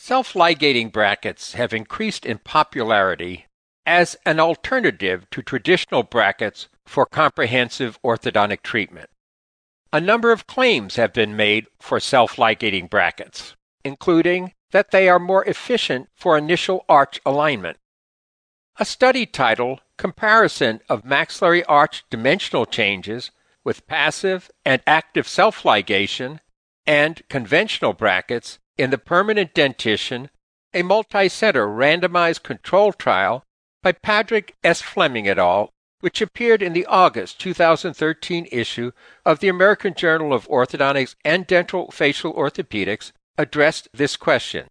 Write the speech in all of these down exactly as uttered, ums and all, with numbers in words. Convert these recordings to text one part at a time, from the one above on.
Self-ligating brackets have increased in popularity as an alternative to traditional brackets for comprehensive orthodontic treatment. A number of claims have been made for self-ligating brackets, including that they are more efficient for initial arch alignment. A study titled Comparison of Maxillary Arch Dimensional Changes with Passive and Active Self-Ligation and Conventional Brackets in the Permanent Dentition, a multi-center randomized control trial by Patrick S. Fleming et al., which appeared in the August two thousand thirteen issue of the American Journal of Orthodontics and Dental Facial Orthopedics, addressed this question.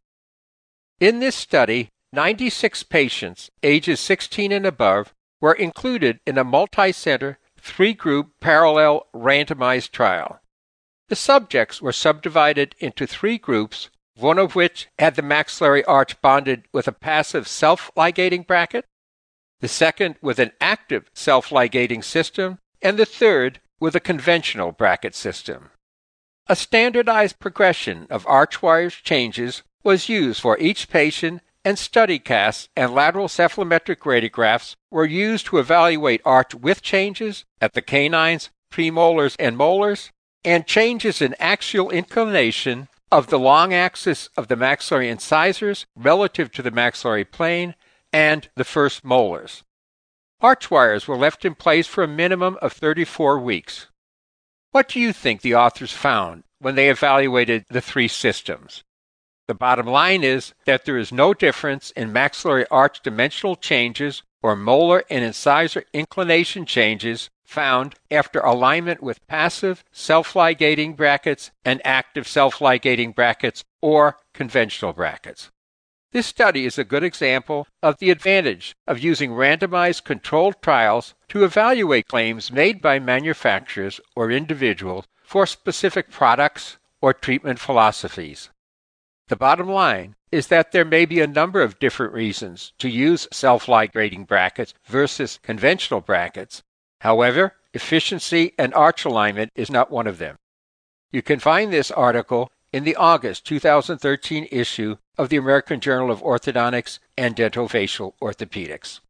In this study, ninety-six patients ages sixteen and above were included in a multi-center, three-group parallel randomized trial. The subjects were subdivided into three groups, one of which had the maxillary arch bonded with a passive self-ligating bracket, the second with an active self-ligating system, and the third with a conventional bracket system. A standardized progression of arch wires changes was used for each patient, and study casts and lateral cephalometric radiographs were used to evaluate arch width changes at the canines, premolars, and molars, and changes in axial inclination of the long axis of the maxillary incisors relative to the maxillary plane and the first molars. Arch wires were left in place for a minimum of thirty-four weeks. What do you think the authors found when they evaluated the three systems? The bottom line is that there is no difference in maxillary arch dimensional changes or molar and incisor inclination changes found after alignment with passive self-ligating brackets and active self-ligating brackets or conventional brackets. This study is a good example of the advantage of using randomized controlled trials to evaluate claims made by manufacturers or individuals for specific products or treatment philosophies. The bottom line is that there may be a number of different reasons to use self-ligating brackets versus conventional brackets. However, efficiency and arch alignment is not one of them. You can find this article in the August two thousand thirteen issue of the American Journal of Orthodontics and Dental Facial Orthopedics.